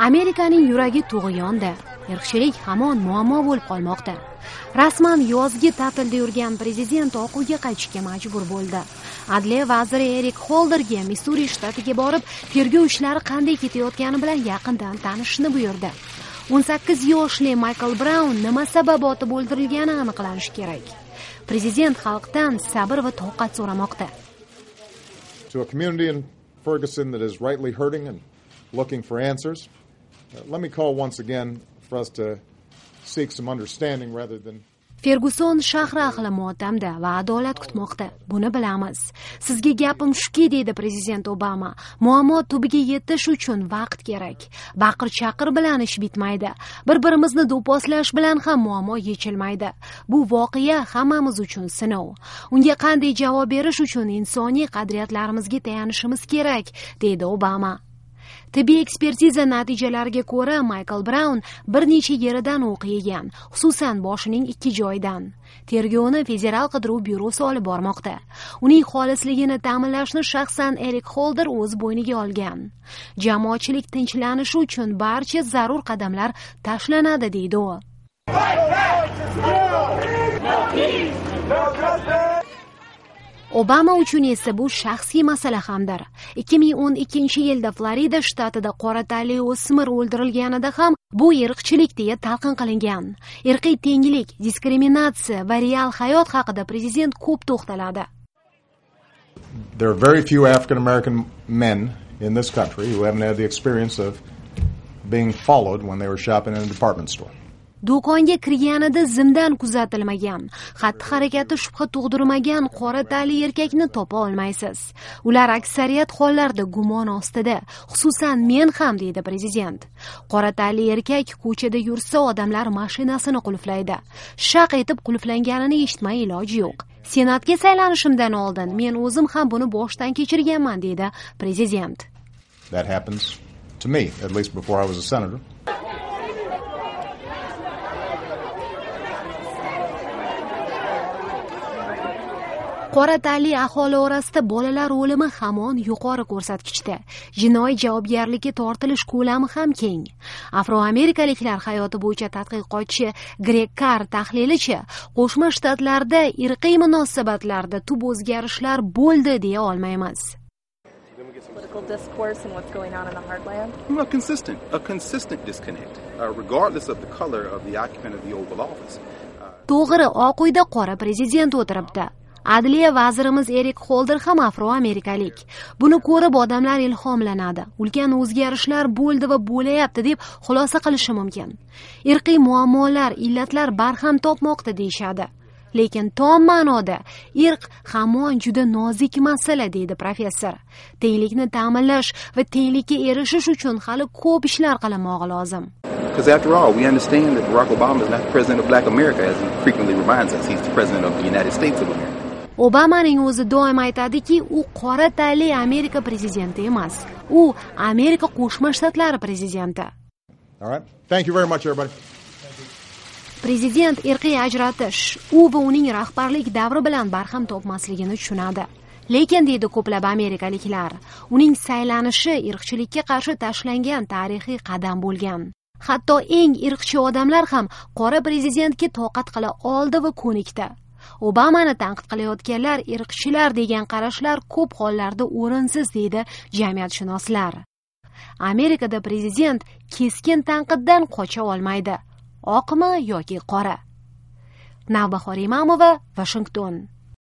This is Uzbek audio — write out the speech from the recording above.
Amerikaning yuragi tug'yonda. Irqchilik hamon muammo bo'lib qolmoqda. Rasman yozgi ta'tilda yurgan prezident Oq uyga qaytishga majbur bo'ldi. Adliya vaziri Erik Holderga Missuri shtatiga borib, tergov ishlari qanday ketayotgani bilan yaqindan tanishishni buyurdi. 18 yoshli Michael Brown nima sabab otib o'ldirilgani aniqlanishi kerak. Prezident xalqdan sabr va toqat so'ramoqda. To a community in Ferguson that is rightly hurting and looking for answers, let me call once again for us to seek some understanding rather than Ferguson shahri ahli motamda va adolat kutmoqda. Buni bilamiz. Sizga gapim shuki, dedi prezident Obama. Muammo tubiga yetish uchun vaqt kerak. Baqir-chaqir bilan ish bitmaydi. Bir-birimizni do'pposlash bilan ham muammo yechilmaydi. Bu voqea hammamiz uchun sinov. Unga qanday javob berish uchun insoniy qadriyatlarimizga tayanishimiz kerak, dedi Obama. Tibbiy ekspertiza natijalariga ko'ra Michael Brown bir necha yeridan o'q yegan, xususan boshining 2 joyidan. Tergovni Federal qidiruv byurosi olib bormoqda. Uning xolisligini ta'minlashni shaxsan Erik Holder o'z bo'yniga olgan. Jamoatchilik tinchlanishi uchun barcha zarur qadamlar tashlanadi, deydi u. Obama uchun esa bu shaxsiy masala hamdir. 2012-yilda Florida shtatida qora tanli o'smir o'ldirilganida ham bu irqchilik deya talqin qilingan. Irqiy tenglik, diskriminatsiya va real hayot haqida prezident ko'p to'xtaladi. There are very few African American men in this country who haven't had the experience of being followed when they were shopping in a department store. Do'konga kirganida zimdan kuzatilmagan, xatti-harakati shubha tug'dirmagan qora tanli erkakni topa olmaysiz. Ular aksariyat hollarda gumon ostida, xususan men ham, deydi prezident. Qora tanli erkak ko'chada yursa odamlar mashinasini qulflaydi. Shaq etib qulflanganini eshitmay iloji yo'q. Senatga saylanishimdan oldin men o'zim ham buni boshdan kechirganman, deydi prezident. That happens to me, at least before I was a senator. Qora tanli aholi orasida bolalar o'limi hamon yuqori ko'rsatkichda. Jinoiy javobgarlikka tortilish ko'lami ham keng. Afroamerikaliklar hayoti bo'yicha tadqiqotchi Greg Carr tahlilicha, Qo'shma Shtatlarda irqiy munosabatlarda tub o'zgarishlar bo'ldi deya olmaymiz. Discourse and what's going on in the heartland? A consistent disconnect, regardless of the color of the occupant of the Oval Office. To'g'ri, Oq uyda qora prezident o'tiribdi. Adliya vazirimiz Erik Holder ham afroamerikalik. Buni ko'rib odamlar ilhomlanadi. Ulkan o'zgarishlar bo'ldi va bo'layapti deb xulosa qilishi mumkin. Irqiy muammolar, illatlar barham topmoqda deyshadi. Lekin tom ma'noda irq hamon juda nozik masala, deydi professor. Tenglikni ta'minlash va tenglikka erishish uchun hali ko'p ishlar qilinmog'i lozim. Because after all, we understand that Barack Obama is not the president of Black America, as he frequently reminds us. He's the president of the United States of America. Obamaning o'zi doim aytadiki, u qora tanli Amerika prezidenti emas. U Amerika Qo'shma Shtatlari prezidenti. All right. Thank you very much, everybody. Prezident irqiy ajratish, u va uning rahbarlik davri bilan barham topmasligini tushunadi. Lekin, deydi ko'plab amerikaliklar, uning saylanishi irqchilikka qarshi tashlangan tarixiy qadam bo'lgan. Hatto eng irqchi odamlar ham qora prezidentga toqat qila oldi va ko'nikdi. Obamani tanqid qilayotganlar irqchilar degan qarashlar ko'p hollarda o'rinsiz, deydi jamiyatshunoslar. Amerikada prezident keskin tanqiddan qocha olmaydi. Oqmi yoki qora? Navbahor Imamova, Washington.